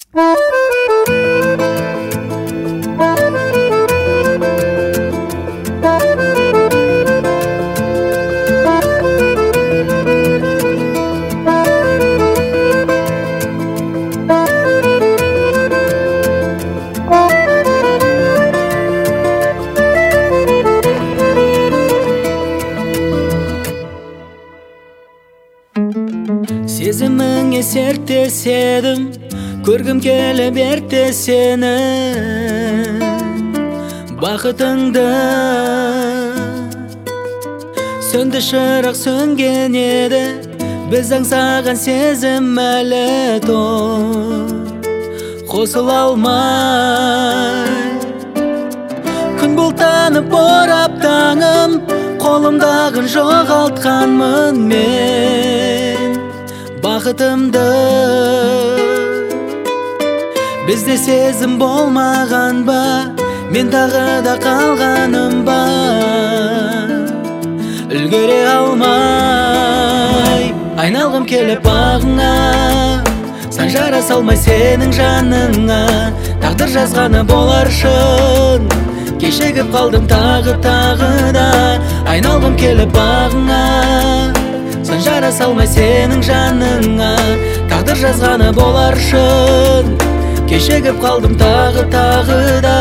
Сезіміңе серттеседім, көргім келіп ерте сені, бақытыңды. Сөнді шырақ сөнген еді, біз аңсаған сезім әлі тұр, қосыла алмай. Күн бұлтанып борап таңым, қолымдағын жоғалтқанмын мен бақытымды. Бізде сезім болмаған ба, мен тағы да қалғаным ба, үлгере алмай. Айналғым келіп бағыңа, сан жара салмай сенің жаныңа, тағдыр жазғаны болар шын, кешегіп қалдым тағы да. Айналғым келіп бағыңа, сан жара салмай сенің жаныңа, тағдыр жазғаны болар шын, кешегіп қалдым тағы да.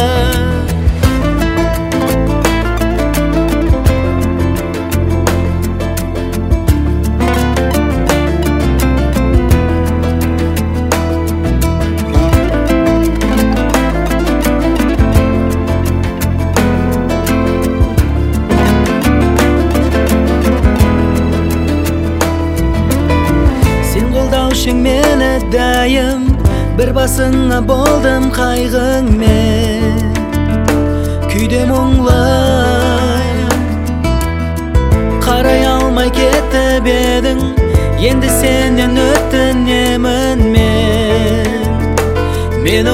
Мені дайым, бір басыңа болдым қайғыңмен, күйдем мұңлай. Қарай алмай кетіп едің, енді сенен өтінемін мен. Мені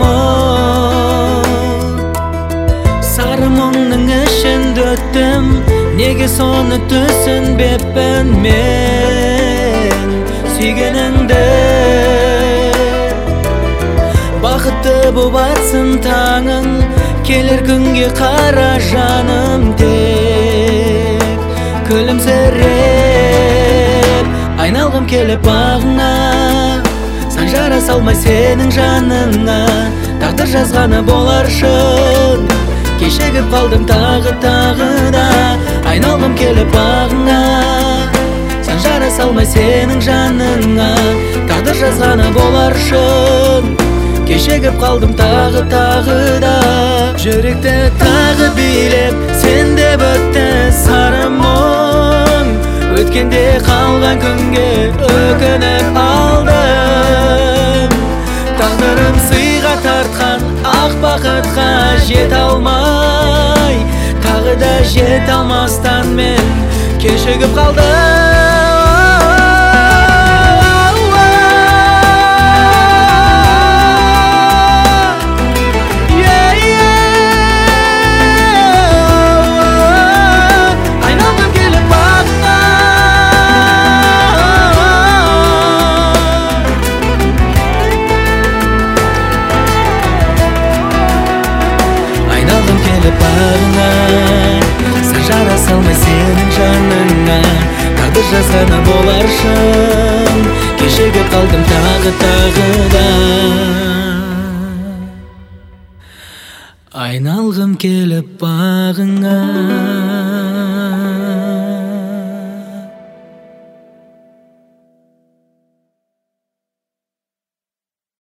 ұмыт, сары мұңның ішінде өттім, неге соны түсінбеппін мен сүйгеніңді. Бақытты боп атсын таңың, келер күнге қара жаным тек күлімсіреп. Айналғым келіп бағыңа, сан жара салмай сенің жаныңа, тағдыр жазғаны болар шын, кешегіп қалдым тағы да. Айналғым келіп бағыңа, сан жара салмай сенің жаныңа, тағдыр жазғаны болар шын, кешегіп қалдым тағы да. Жүректі тағы билеп, сен деп өтті сары мұң, өткенде қалған күнге өкініп алдым. Тағдырым сыйға тартқан ақ бақытқа жете алмай, тағы да жете алмастан мен кешігіп қалдым. Сан жара салмай сенің жаныңа, тағдыр жазғаны болар шын, кешегіп қалдым тағы да. Айналғым келіп бағыңа.